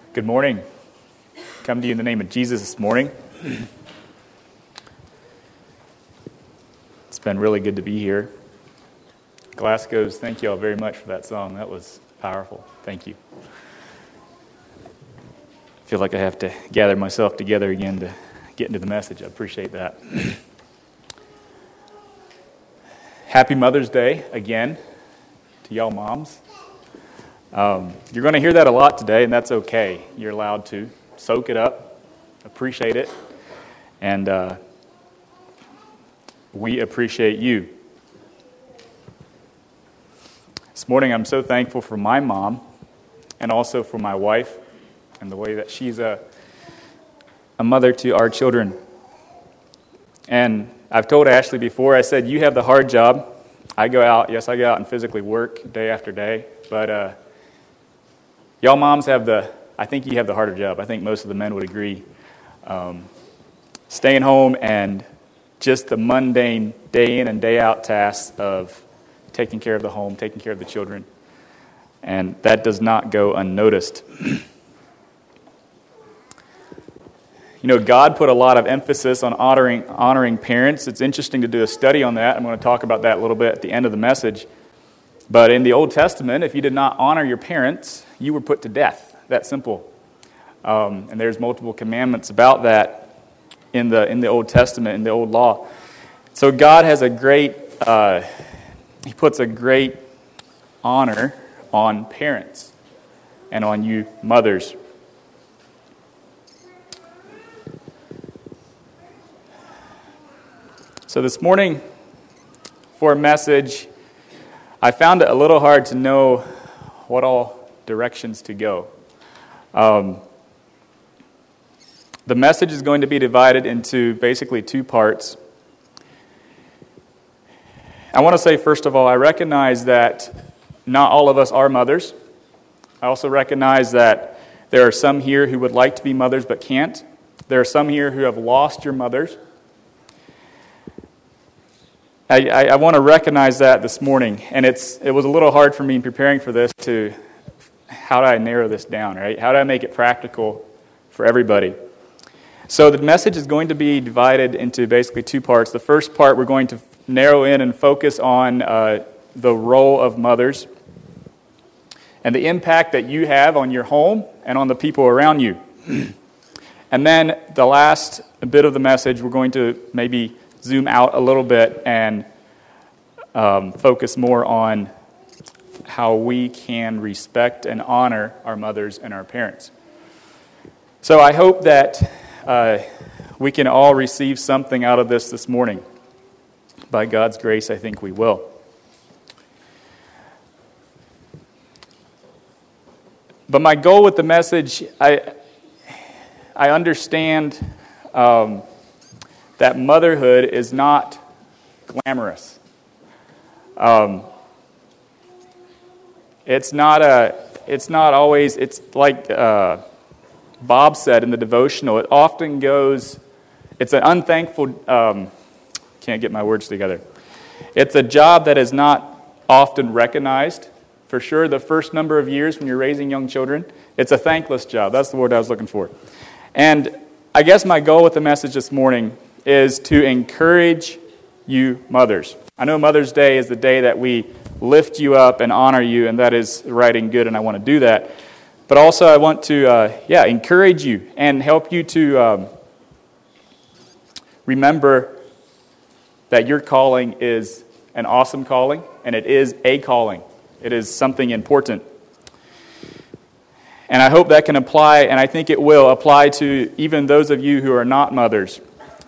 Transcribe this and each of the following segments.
Good morning. Come to you in the name of Jesus this morning. It's been really good to be here. Glasgow's, thank you all very much for that song. That was powerful. Thank you. I feel like I have to gather myself together again to get into the message. I appreciate that. Happy Mother's Day again to y'all moms. You're going to hear that a lot today, and that's okay. You're allowed to soak it up, appreciate it, and we appreciate you. This morning, I'm so thankful for my mom and also for my wife and the way that she's a mother to our children. And I've told Ashley before, I said, you have the hard job. I go out and physically work day after day, but y'all moms I think you have the harder job. I think most of the men would agree. Staying home and just the mundane day in and day out tasks of taking care of the home, taking care of the children. And that does not go unnoticed. You know, God put a lot of emphasis on honoring parents. It's interesting to do a study on that. I'm going to talk about that a little bit at the end of the message. But in the Old Testament, if you did not honor your parents, you were put to death. That simple. And there's multiple commandments about that in the Old Testament, in the Old Law. So God has He puts a great honor on parents and on you mothers. So this morning, for a message, I found it a little hard to know what all directions to go. The message is going to be divided into basically two parts. I want to say, first of all, I recognize that not all of us are mothers. I also recognize that there are some here who would like to be mothers but can't. There are some here who have lost your mothers. I want to recognize that this morning, and it was a little hard for me in preparing for this how do I narrow this down, right? How do I make it practical for everybody? So the message is going to be divided into basically two parts. The first part, we're going to narrow in and focus on the role of mothers and the impact that you have on your home and on the people around you. And then the last bit of the message, we're going to maybe zoom out a little bit and focus more on how we can respect and honor our mothers and our parents. So I hope that we can all receive something out of this morning. By God's grace, I think we will. But my goal with the message, I understand that motherhood is not glamorous. It's not always, it's like Bob said in the devotional, it often goes, it's an unthankful, can't get my words together. It's a job that is not often recognized. For sure, the first number of years when you're raising young children, it's a thankless job. That's the word I was looking for. And I guess my goal with the message this morning is to encourage you mothers. I know Mother's Day is the day that we lift you up and honor you, and that is right and good, and I want to do that. But also I want to, encourage you and help you to remember that your calling is an awesome calling, and it is a calling. It is something important. And I hope that can apply, and I think it will apply to even those of you who are not mothers.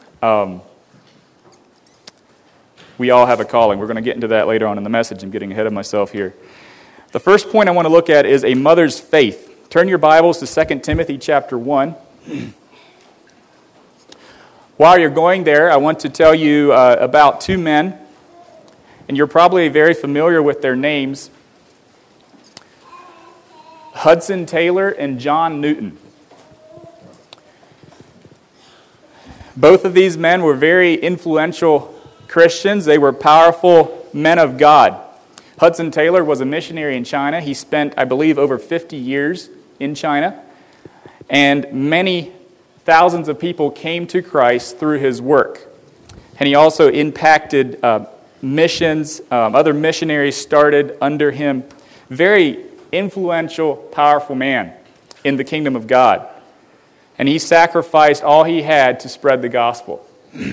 We all have a calling. We're going to get into that later on in the message. I'm getting ahead of myself here. The first point I want to look at is a mother's faith. Turn your Bibles to 2 Timothy chapter 1. While you're going there, I want to tell you about two men, and you're probably very familiar with their names. Hudson Taylor and John Newton. Both of these men were very influential Christians. They were powerful men of God. Hudson Taylor was a missionary in China. He spent, I believe, over 50 years in China. And many thousands of people came to Christ through his work. And he also impacted missions. Other missionaries started under him. Very influential, powerful man in the kingdom of God. And he sacrificed all he had to spread the gospel.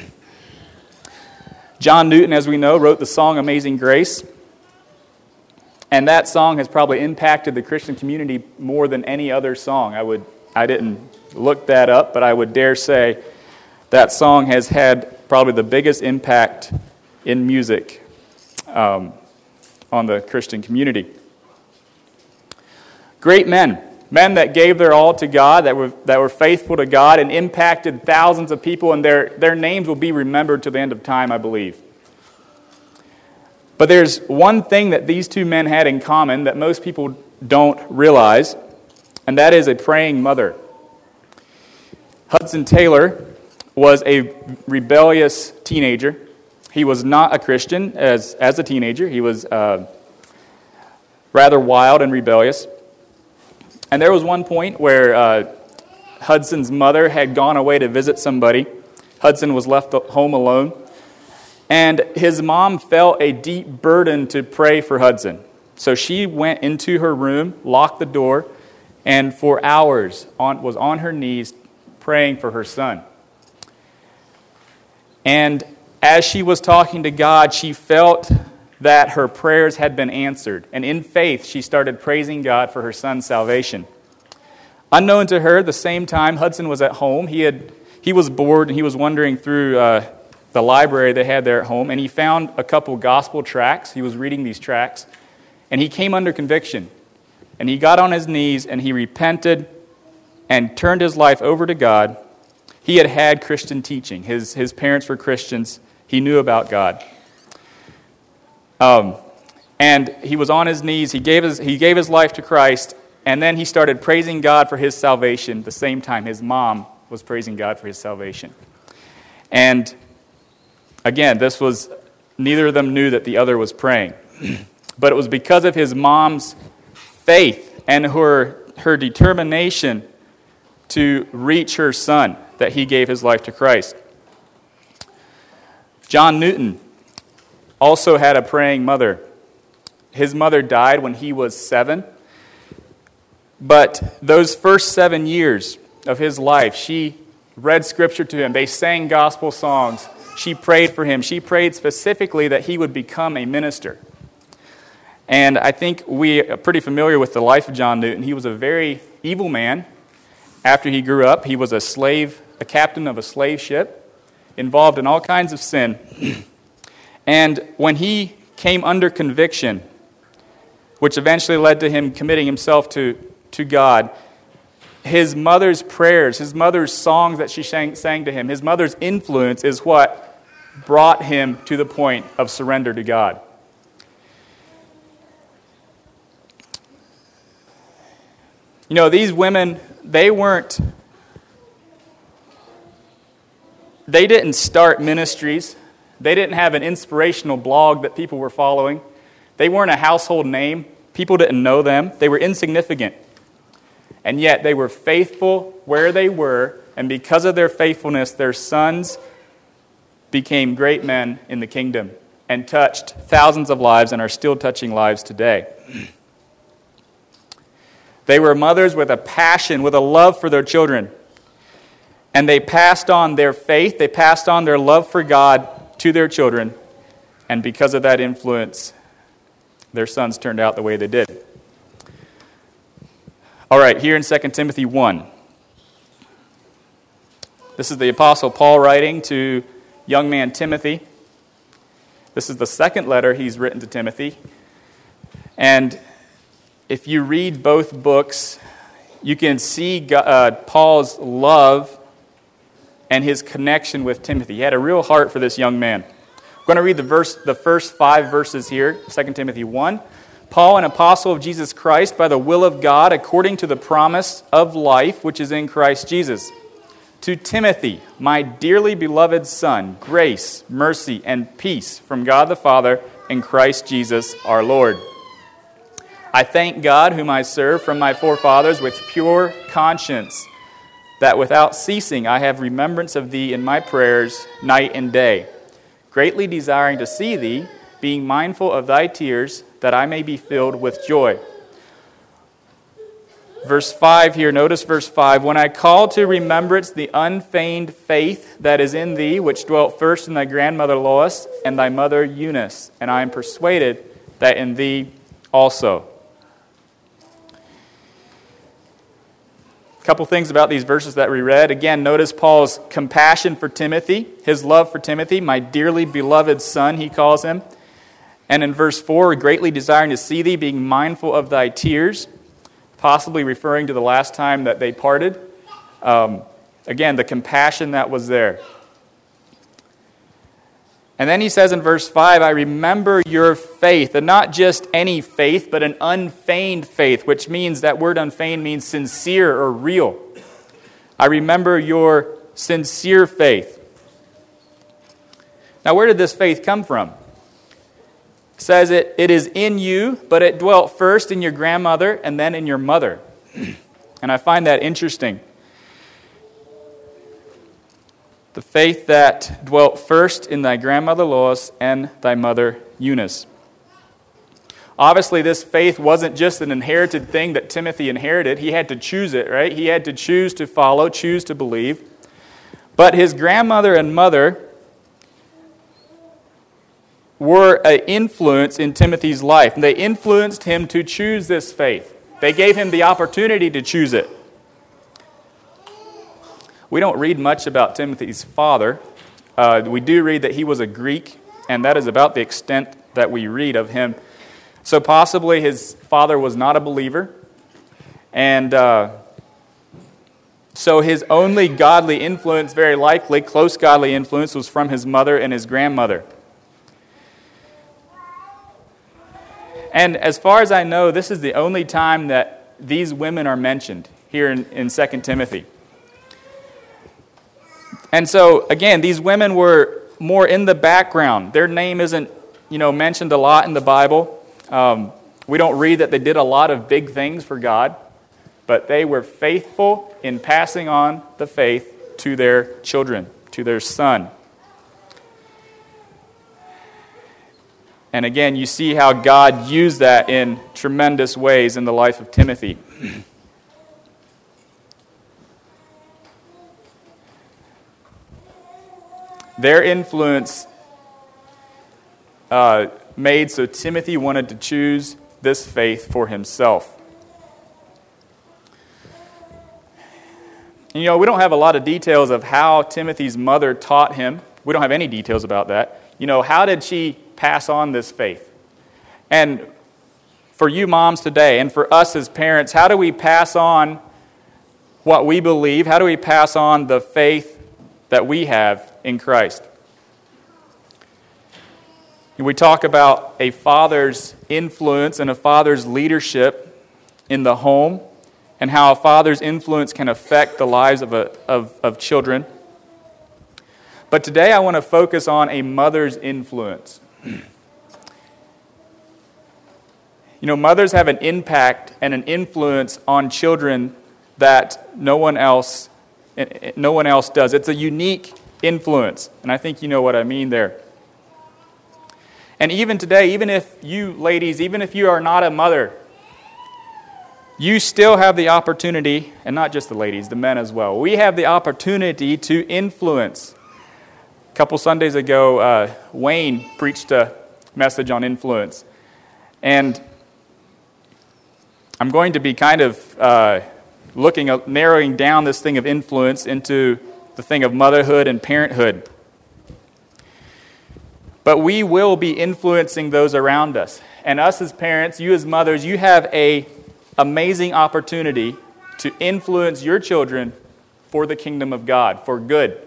John Newton, as we know, wrote the song Amazing Grace. And that song has probably impacted the Christian community more than any other song. I didn't look that up, but I would dare say that song has had probably the biggest impact in music on the Christian community. Great men that gave their all to God, that were faithful to God and impacted thousands of people, and their names will be remembered to the end of time, I believe. But there's one thing that these two men had in common that most people don't realize, and that is a praying mother. Hudson Taylor was a rebellious teenager. He was not a Christian as a teenager. He was rather wild and rebellious. And there was one point where Hudson's mother had gone away to visit somebody. Hudson was left home alone. And his mom felt a deep burden to pray for Hudson. So she went into her room, locked the door, and for hours was on her knees praying for her son. And as she was talking to God, she felt that her prayers had been answered. And in faith, she started praising God for her son's salvation. Unknown to her, the same time Hudson was at home, he was bored and he was wandering through the library they had there at home, and he found a couple gospel tracts. He was reading these tracts, and he came under conviction. And he got on his knees and he repented and turned his life over to God. He had Christian teaching. His parents were Christians. He knew about God. And he was on his knees. He gave his life to Christ, and then he started praising God for his salvation the same time his mom was praising God for his salvation. And again, neither of them knew that the other was praying. But it was because of his mom's faith and her determination to reach her son that he gave his life to Christ. John Newton also had a praying mother. His mother died when he was 7. But those first 7 years of his life, she read scripture to him. They sang gospel songs. She prayed for him. She prayed specifically that he would become a minister. And I think we are pretty familiar with the life of John Newton. He was a very evil man. After he grew up, he was a captain of a slave ship, involved in all kinds of sin. And when he came under conviction, which eventually led to him committing himself to God, his mother's prayers, his mother's songs that she sang to him, his mother's influence is what brought him to the point of surrender to God. You know, these women, they didn't start ministries. They didn't have an inspirational blog that people were following. They weren't a household name. People didn't know them. They were insignificant. And yet they were faithful where they were, and because of their faithfulness, their sons became great men in the kingdom and touched thousands of lives and are still touching lives today. They were mothers with a passion, with a love for their children. And they passed on their faith, they passed on their love for God to their children. And because of that influence, their sons turned out the way they did. All right, here in 2 Timothy 1. This is the Apostle Paul writing to young man Timothy. This is the second letter he's written to Timothy. And if you read both books, you can see Paul's love and his connection with Timothy. He had a real heart for this young man. I'm going to read the first 5 verses here, 2 Timothy 1. Paul, an apostle of Jesus Christ, by the will of God, according to the promise of life which is in Christ Jesus. To Timothy, my dearly beloved son, grace, mercy, and peace from God the Father and Christ Jesus our Lord. I thank God, whom I serve from my forefathers with pure conscience, that without ceasing I have remembrance of thee in my prayers night and day, greatly desiring to see thee, being mindful of thy tears, that I may be filled with joy. Verse 5 here, notice verse 5. When I call to remembrance the unfeigned faith that is in thee, which dwelt first in thy grandmother Lois and thy mother Eunice, and I am persuaded that in thee also. A couple things about these verses that we read. Again, notice Paul's compassion for Timothy, his love for Timothy, my dearly beloved son, he calls him. And in verse 4, greatly desiring to see thee, being mindful of thy tears, possibly referring to the last time that they parted. Again, the compassion that was there. And then he says in verse 5, I remember your faith, and not just any faith, but an unfeigned faith, which means, that word unfeigned means sincere or real. I remember your sincere faith. Now, where did this faith come from? It says it is in you, but it dwelt first in your grandmother and then in your mother. And I find that interesting. The faith that dwelt first in thy grandmother Lois and thy mother Eunice. Obviously, this faith wasn't just an inherited thing that Timothy inherited. He had to choose it, right? He had to choose to follow, choose to believe. But his grandmother and mother were an influence in Timothy's life. And they influenced him to choose this faith. They gave him the opportunity to choose it. We don't read much about Timothy's father. We do read that he was a Greek, and that is about the extent that we read of him. So possibly his father was not a believer. And so his only godly influence, very likely, close godly influence, was from his mother and his grandmother. And as far as I know, this is the only time that these women are mentioned here in 2 Timothy. And so, again, these women were more in the background. Their name isn't, mentioned a lot in the Bible. We don't read that they did a lot of big things for God, but they were faithful in passing on the faith to their children, to their son. And again, you see how God used that in tremendous ways in the life of Timothy. Their influence made so Timothy wanted to choose this faith for himself. And, we don't have a lot of details of how Timothy's mother taught him. We don't have any details about that. How did she pass on this faith? And for you moms today, and for us as parents, how do we pass on what we believe? How do we pass on the faith that we have in Christ? We talk about a father's influence and a father's leadership in the home, and how a father's influence can affect the lives of children. But today I want to focus on a mother's influence. Mothers have an impact and an influence on children that no one else does. It's a unique influence, and I think you know what I mean there. And even today, even if you ladies, even if you are not a mother, you still have the opportunity, and not just the ladies, the men as well. We have the opportunity to influence. A couple Sundays ago, Wayne preached a message on influence. And I'm going to be kind of narrowing down this thing of influence into the thing of motherhood and parenthood. But we will be influencing those around us. And us as parents, you as mothers, you have an amazing opportunity to influence your children for the kingdom of God, for good.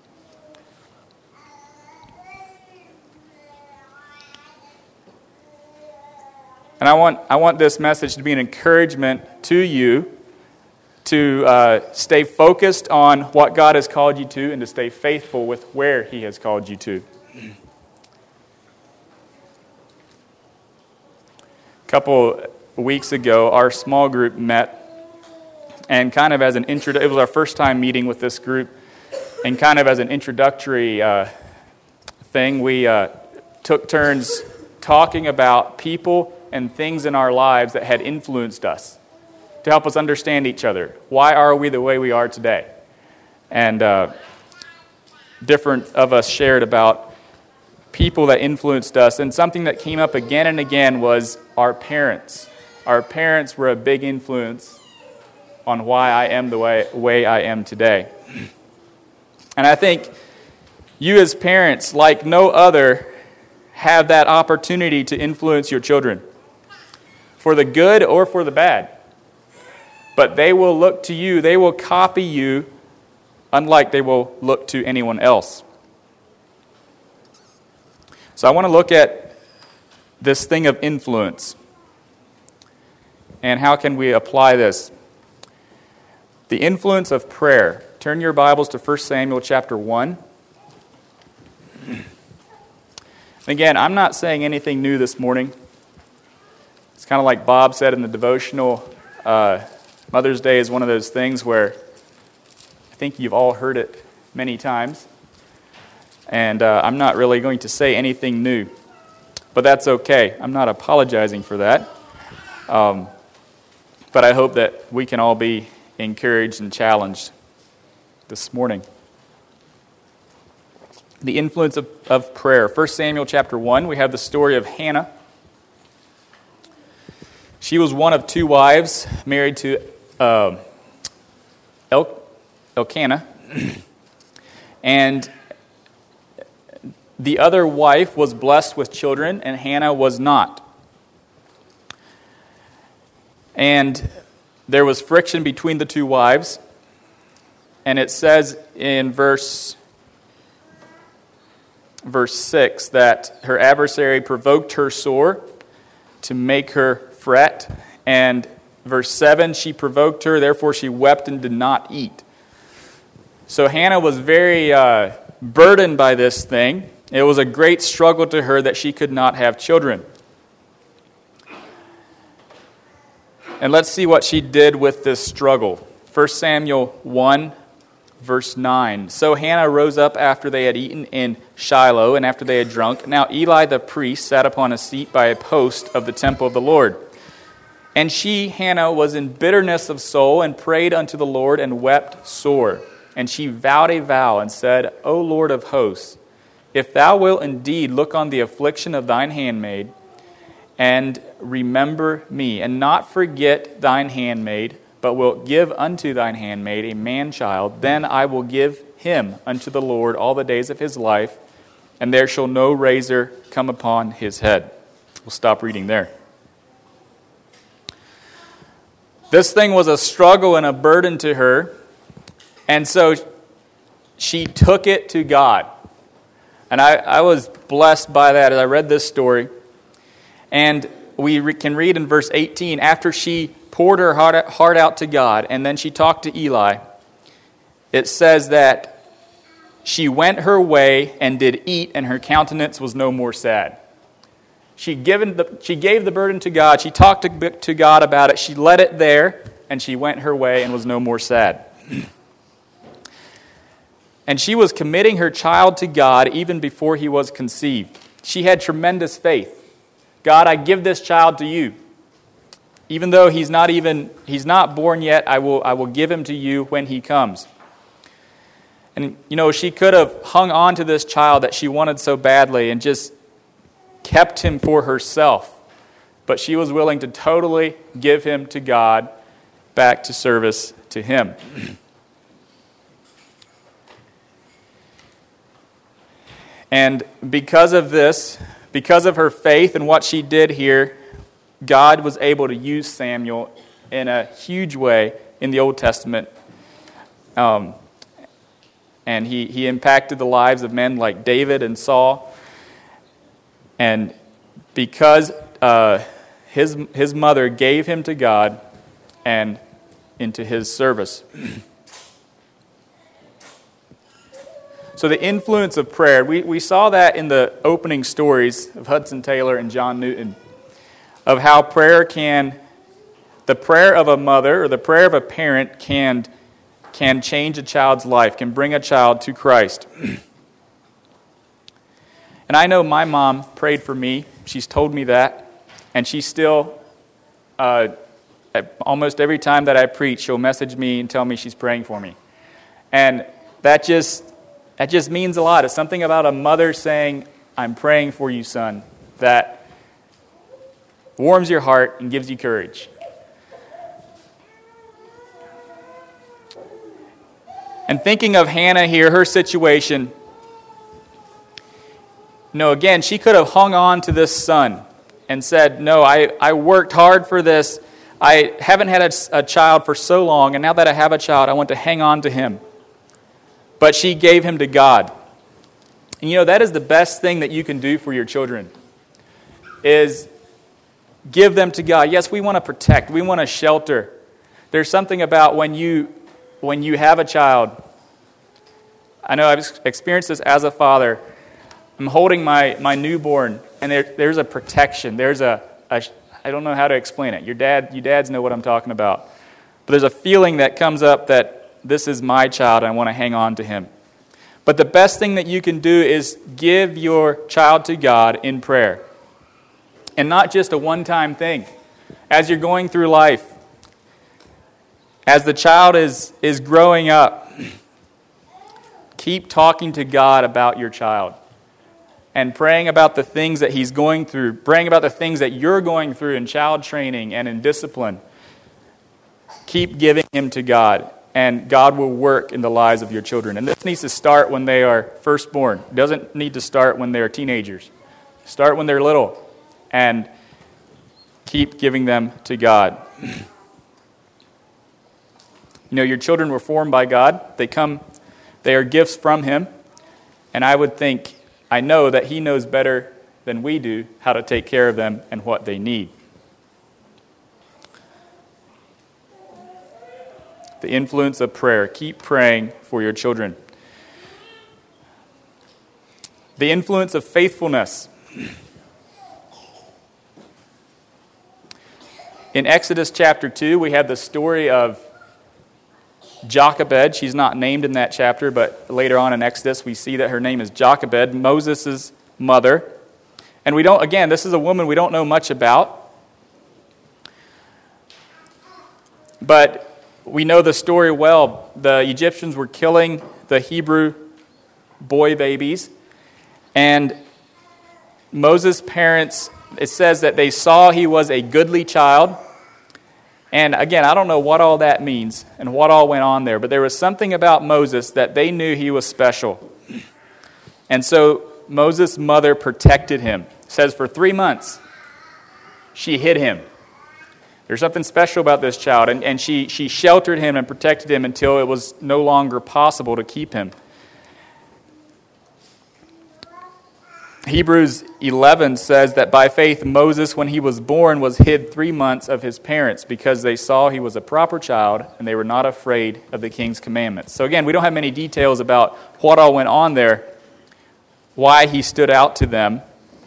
And I want this message to be an encouragement to you to stay focused on what God has called you to and to stay faithful with where He has called you to. A couple weeks ago, our small group met, And kind of as an it was our first time meeting with this group, and kind of as an introductory thing, we took turns talking about people and things in our lives that had influenced us to help us understand each other. Why are we the way we are today? And different of us shared about people that influenced us, and something that came up again and again was our parents. Our parents were a big influence on why I am the way I am today. And I think you as parents, like no other, have that opportunity to influence your children, for the good or for the bad. But they will look to you, they will copy you, unlike they will look to anyone else. So I want to look at this thing of influence. And how can we apply this? The influence of prayer. Turn your Bibles to 1 Samuel chapter 1. Again, I'm not saying anything new this morning. It's kind of like Bob said in the devotional. Mother's Day is one of those things where I think you've all heard it many times. And I'm not really going to say anything new. But that's okay. I'm not apologizing for that. But I hope that we can all be encouraged and challenged this morning. The influence of prayer. 1 Samuel chapter 1, we have the story of Hannah. She was one of two wives married to Elkanah. And the other wife was blessed with children, and Hannah was not. And there was friction between the two wives. And it says in verse 6 that her adversary provoked her sore to make her fret. And verse 7, she provoked her, therefore she wept and did not eat. So Hannah was very burdened by this thing. It was a great struggle to her that she could not have children. And let's see what she did with this struggle. 1 Samuel 1, verse 9. So Hannah rose up after they had eaten in Shiloh, and after they had drunk. Now Eli the priest sat upon a seat by a post of the temple of the Lord. And she, Hannah, was in bitterness of soul, and prayed unto the Lord, and wept sore. And she vowed a vow, and said, O Lord of hosts, if thou wilt indeed look on the affliction of thine handmaid, and remember me, and not forget thine handmaid, but wilt give unto thine handmaid a man-child, then I will give him unto the Lord all the days of his life, and there shall no razor come upon his head. We'll stop reading there. This thing was a struggle and a burden to her, and so she took it to God. And I was blessed by that as I read this story. And we can read in verse 18, after she poured her heart out to God, and then she talked to Eli, it says that she went her way and did eat, and her countenance was no more sad. She gave the burden to God. She talked to God about it. She let it there, and she went her way and was no more sad. And she was committing her child to God even before he was conceived. She had tremendous faith. God, I give this child to you. Even though he's not born yet, I will give him to you when he comes. And, she could have hung on to this child that she wanted so badly and just kept him for herself. But she was willing to totally give him to God, back to service to him. And because of this, because of her faith and what she did here, God was able to use Samuel in a huge way in the Old Testament. And he impacted the lives of men like David and Saul. And because his mother gave him to God and into his service. So the influence of prayer, we saw that in the opening stories of Hudson Taylor and John Newton, of how prayer can the prayer of a mother or the prayer of a parent can change a child's life, can bring a child to Christ. And I know my mom prayed for me. She's told me that. And she still, almost every time that I preach, she'll message me and tell me she's praying for me. And that just means a lot. It's something about a mother saying, I'm praying for you, son, that warms your heart and gives you courage. And thinking of Hannah here, her situation, again, she could have hung on to this son and said, no, I worked hard for this. I haven't had a child for so long, and now that I have a child, I want to hang on to him. But she gave him to God. And that is the best thing that you can do for your children, is give them to God. Yes, we want to protect. We want to shelter. There's something about when you have a child. I know I've experienced this as a father. I'm holding my newborn, and there's a protection. There's I don't know how to explain it. You dads know what I'm talking about. But there's a feeling that comes up that this is my child, and I want to hang on to him. But the best thing that you can do is give your child to God in prayer. And not just a one-time thing. As you're going through life, as the child is growing up, keep talking to God about your child. And praying about the things that he's going through, praying about the things that you're going through in child training and in discipline. Keep giving him to God, and God will work in the lives of your children. And this needs to start when they are firstborn. It doesn't need to start when they're teenagers. Start when they're little, and keep giving them to God. Your children were formed by God. They are gifts from him, and I know that he knows better than we do how to take care of them and what they need. The influence of prayer. Keep praying for your children. The influence of faithfulness. In Exodus chapter 2, we have the story of Jochebed. She's not named in that chapter, but later on in Exodus, we see that her name is Jochebed, Moses' mother. And this is a woman we don't know much about. But we know the story well. The Egyptians were killing the Hebrew boy babies. And Moses' parents, it says that they saw he was a goodly child. And again, I don't know what all that means and what all went on there, but there was something about Moses that they knew he was special. And so Moses' mother protected him. It says for 3 months, she hid him. There's something special about this child, and she sheltered him and protected him until it was no longer possible to keep him. Hebrews 11 says that by faith Moses, when he was born, was hid 3 months of his parents because they saw he was a proper child and they were not afraid of the king's commandments. So again, we don't have many details about what all went on there, why he stood out to them.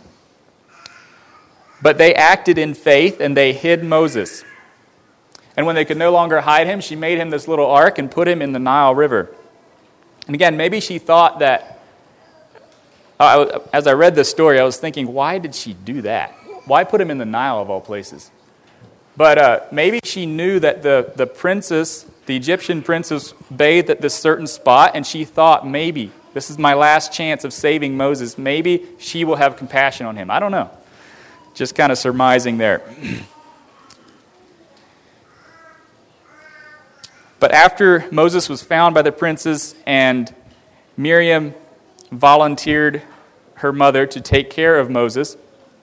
But they acted in faith and they hid Moses. And when they could no longer hide him, she made him this little ark and put him in the Nile River. And again, maybe she thought that, as I read this story, I was thinking, why did she do that? Why put him in the Nile of all places? But maybe she knew that the princess, the Egyptian princess, bathed at this certain spot, and she thought, maybe this is my last chance of saving Moses. Maybe she will have compassion on him. I don't know. Just kind of surmising there. But after Moses was found by the princes and Miriam volunteered her mother to take care of Moses,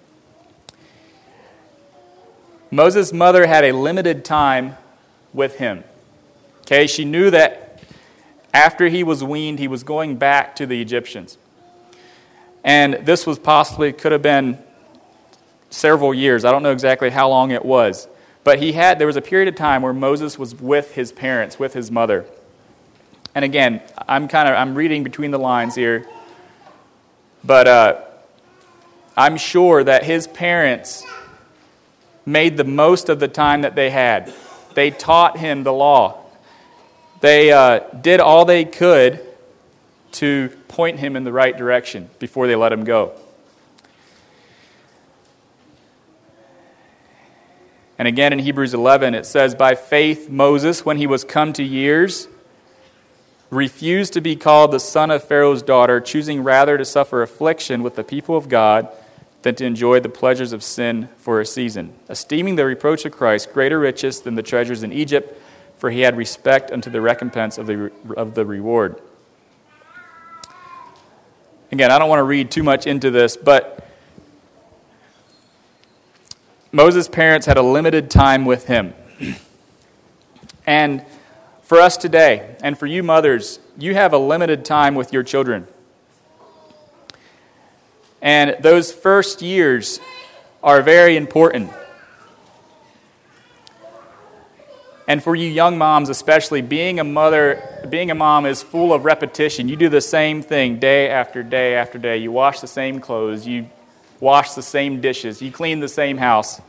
Moses' mother had a limited time with him. Okay, she knew that after he was weaned, he was going back to the Egyptians. And this was could have been several years. I don't know exactly how long it was. But there was a period of time where Moses was with his parents, with his mother. And again, I'm reading between the lines here. But I'm sure that his parents made the most of the time that they had. They taught him the law. They did all they could to point him in the right direction before they let him go. And again in Hebrews 11 it says, by faith Moses, when he was come to years, refused to be called the son of Pharaoh's daughter, choosing rather to suffer affliction with the people of God than to enjoy the pleasures of sin for a season, esteeming the reproach of Christ greater riches than the treasures in Egypt, for he had respect unto the recompense of the reward. Again, I don't want to read too much into this, but Moses' parents had a limited time with him. And for us today, and for you mothers, you have a limited time with your children. And those first years are very important. And for you young moms especially, being a mom is full of repetition. You do the same thing day after day after day. You wash the same clothes. You wash the same dishes. You clean the same house.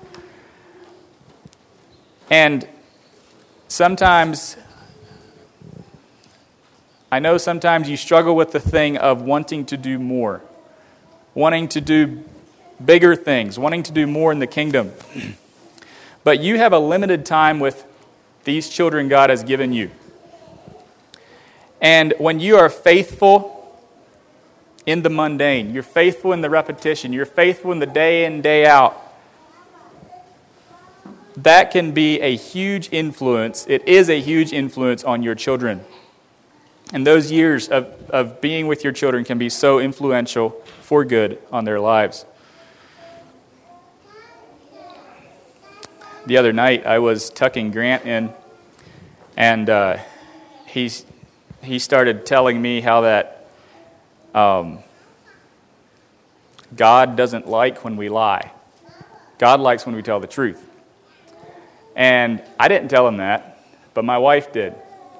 And sometimes you struggle with the thing of wanting to do more. Wanting to do bigger things, wanting to do more in the kingdom. But you have a limited time with these children God has given you. And when you are faithful in the mundane, you're faithful in the repetition, you're faithful in the day in, day out, that can be a huge influence. It is a huge influence on your children. And those years of being with your children can be so influential for good on their lives. The other night, I was tucking Grant in, and he started telling me how that God doesn't like when we lie. God likes when we tell the truth. And I didn't tell him that, but my wife did.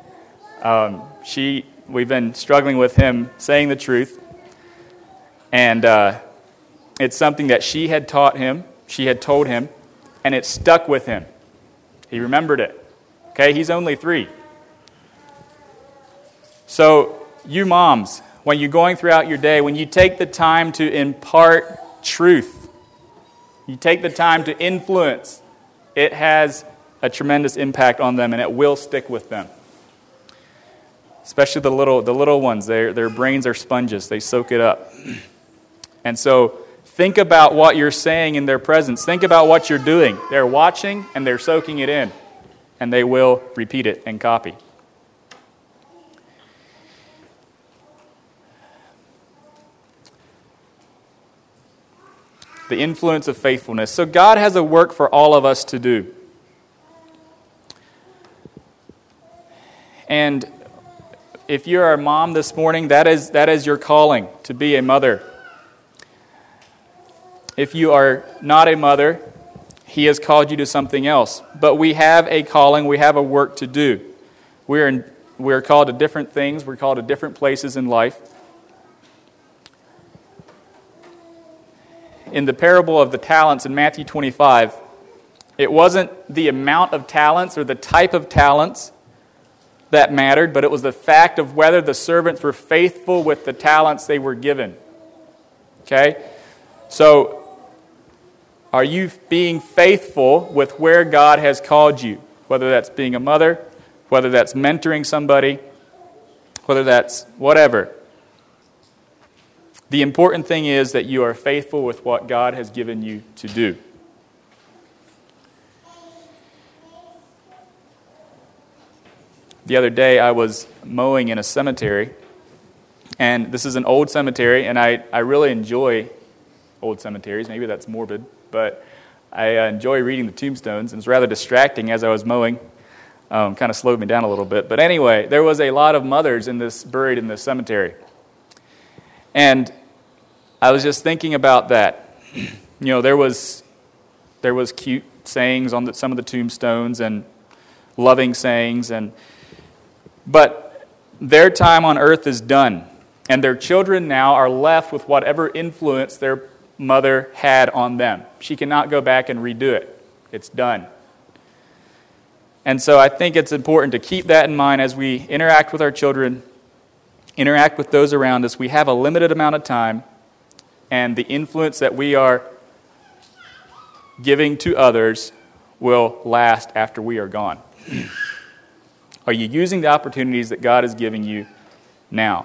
We've been struggling with him saying the truth, and it's something that she had taught him, she had told him, and it stuck with him. He remembered it. Okay, he's only 3. So, you moms, when you're going throughout your day, when you take the time to impart truth, you take the time to influence, it has a tremendous impact on them, and it will stick with them. Especially the little ones, their brains are sponges. They soak it up. And so think about what you're saying in their presence. Think about what you're doing. They're watching and they're soaking it in. And they will repeat it and copy. The influence of faithfulness. So God has a work for all of us to do. And if you're a mom this morning, that is your calling, to be a mother. If you are not a mother, He has called you to something else. But we have a calling, we have a work to do. We're called to different things, we're called to different places in life. In the parable of the talents in Matthew 25, it wasn't the amount of talents or the type of talents that mattered, but it was the fact of whether the servants were faithful with the talents they were given. Okay? So, are you being faithful with where God has called you? Whether that's being a mother, whether that's mentoring somebody, whether that's whatever. The important thing is that you are faithful with what God has given you to do. The other day I was mowing in a cemetery, and this is an old cemetery, and I really enjoy old cemeteries. Maybe that's morbid, but I enjoy reading the tombstones. It was rather distracting as I was mowing. Kind of slowed me down a little bit. But anyway, there was a lot of mothers buried in this cemetery. And I was just thinking about that. You know, there was cute sayings on some of the tombstones and loving sayings, but their time on earth is done, and their children now are left with whatever influence their mother had on them. She cannot go back and redo it. It's done. And so I think it's important to keep that in mind as we interact with our children, interact with those around us. We have a limited amount of time, and the influence that we are giving to others will last after we are gone. Are you using the opportunities that God is giving you now?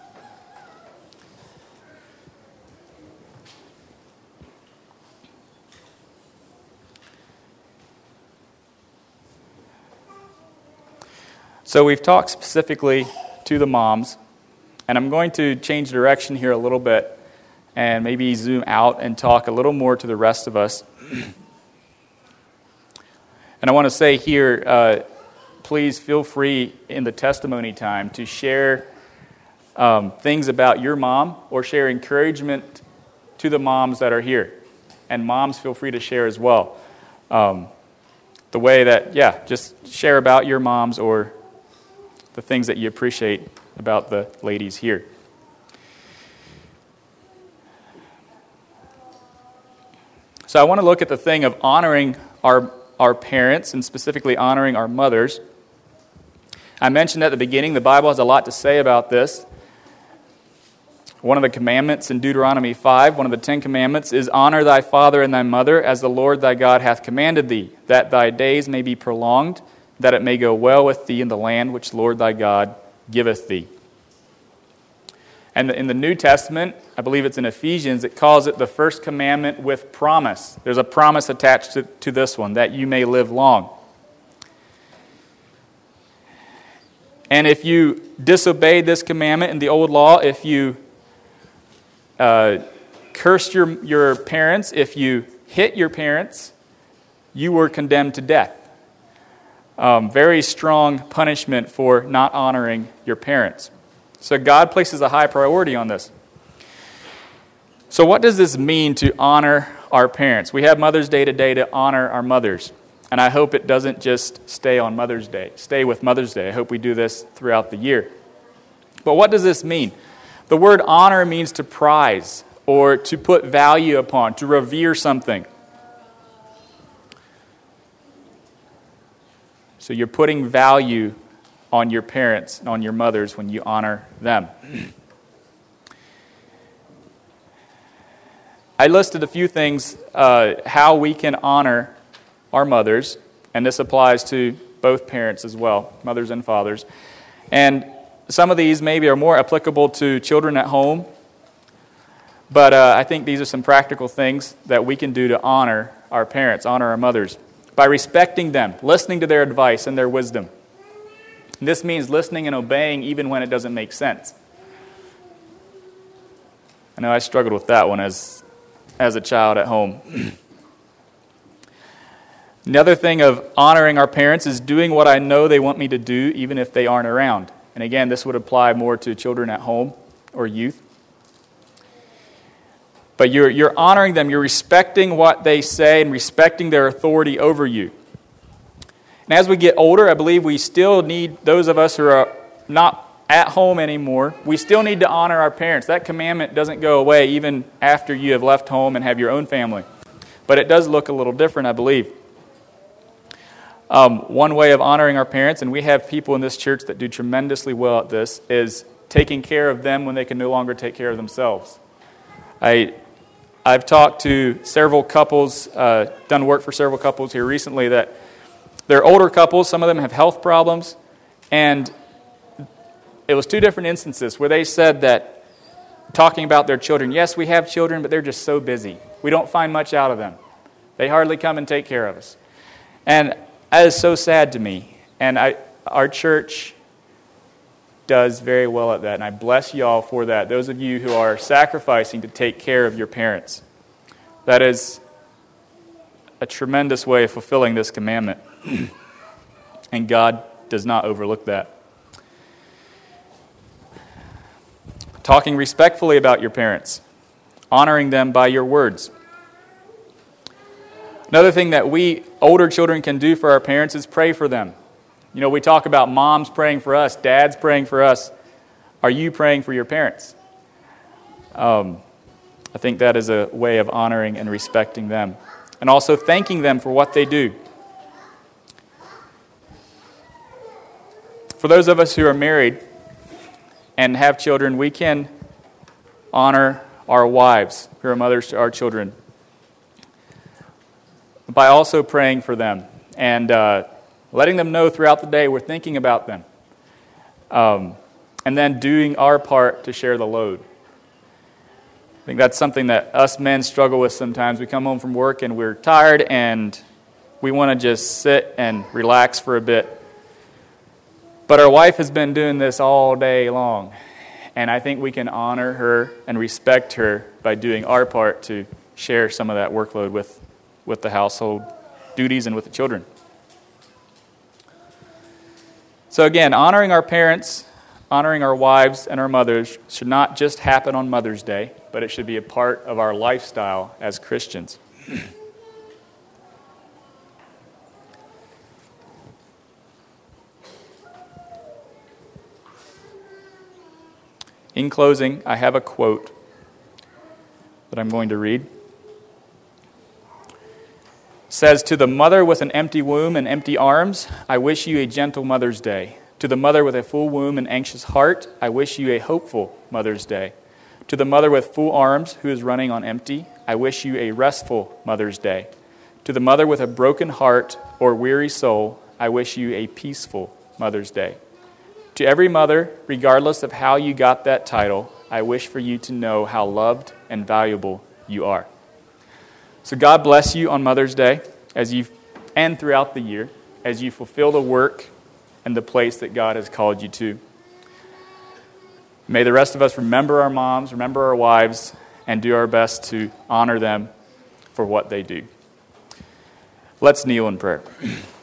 So we've talked specifically to the moms, and I'm going to change direction here a little bit and maybe zoom out and talk a little more to the rest of us. And I want to say here, please feel free in the testimony time to share things about your mom or share encouragement to the moms that are here. And moms, feel free to share as well. The way that, just share about your moms or the things that you appreciate about the ladies here. So I want to look at the thing of honoring our parents, and specifically honoring our mothers. I mentioned at the beginning, the Bible has a lot to say about this. One of the commandments in Deuteronomy 5, one of the 10 commandments, is honor thy father and thy mother as the Lord thy God hath commanded thee, that thy days may be prolonged, that it may go well with thee in the land which the Lord thy God giveth thee. And in the New Testament, I believe it's in Ephesians, it calls it the first commandment with promise. There's a promise attached to this one, that you may live long. And if you disobeyed this commandment in the old law, if you cursed your parents, if you hit your parents, you were condemned to death. Very strong punishment for not honoring your parents. So God places a high priority on this. So what does this mean to honor our parents? We have Mother's Day today to honor our mothers. And I hope it doesn't just stay on Mother's Day, stay with Mother's Day. I hope we do this throughout the year. But what does this mean? The word honor means to prize or to put value upon, to revere something. So you're putting value on your parents and on your mothers when you honor them. I listed a few things how we can honor our mothers, and this applies to both parents as well, mothers and fathers. And some of these maybe are more applicable to children at home, but I think these are some practical things that we can do to honor our parents, honor our mothers, by respecting them, listening to their advice and their wisdom. This means listening and obeying even when it doesn't make sense. I know I struggled with that one as a child at home. Another thing of honoring our parents is doing what I know they want me to do even if they aren't around. And again, this would apply more to children at home or youth. But you're honoring them, you're respecting what they say and respecting their authority over you. And as we get older, I believe we still need, those of us who are not at home anymore, we still need to honor our parents. That commandment doesn't go away even after you have left home and have your own family. But it does look a little different, I believe. One way of honoring our parents, and we have people in this church that do tremendously well at this, is taking care of them when they can no longer take care of themselves. I've talked to several couples, done work for several couples here recently that they're older couples. Some of them have health problems, and it was two different instances where they said that, talking about their children, yes, we have children, but they're just so busy. We don't find much out of them. They hardly come and take care of us. And that is so sad to me. And our church does very well at that, and I bless you all for that. Those of you who are sacrificing to take care of your parents. That is a tremendous way of fulfilling this commandment. And God does not overlook that. Talking respectfully about your parents. Honoring them by your words. Another thing that we older children can do for our parents is pray for them. You know, we talk about moms praying for us, dads praying for us. Are you praying for your parents? I think that is a way of honoring and respecting them. and also thanking them for what they do. For those of us who are married and have children, we can honor our wives who are mothers to our children by also praying for them and letting them know throughout the day we're thinking about them. And then doing our part to share the load. I think that's something that us men struggle with sometimes. We come home from work and we're tired and we want to just sit and relax for a bit. But our wife has been doing this all day long. And I think we can honor her and respect her by doing our part to share some of that workload with the household duties and with the children. So again, honoring our parents, honoring our wives and our mothers should not just happen on Mother's Day, but it should be a part of our lifestyle as Christians. In closing, I have a quote that I'm going to read. It says, "To the mother with an empty womb and empty arms, I wish you a gentle Mother's Day. To the mother with a full womb and anxious heart, I wish you a hopeful Mother's Day. To the mother with full arms who is running on empty, I wish you a restful Mother's Day. To the mother with a broken heart or weary soul, I wish you a peaceful Mother's Day. To every mother, regardless of how you got that title, I wish for you to know how loved and valuable you are." So God bless you on Mother's Day and throughout the year as you fulfill the work and the place that God has called you to. May the rest of us remember our moms, remember our wives, and do our best to honor them for what they do. Let's kneel in prayer.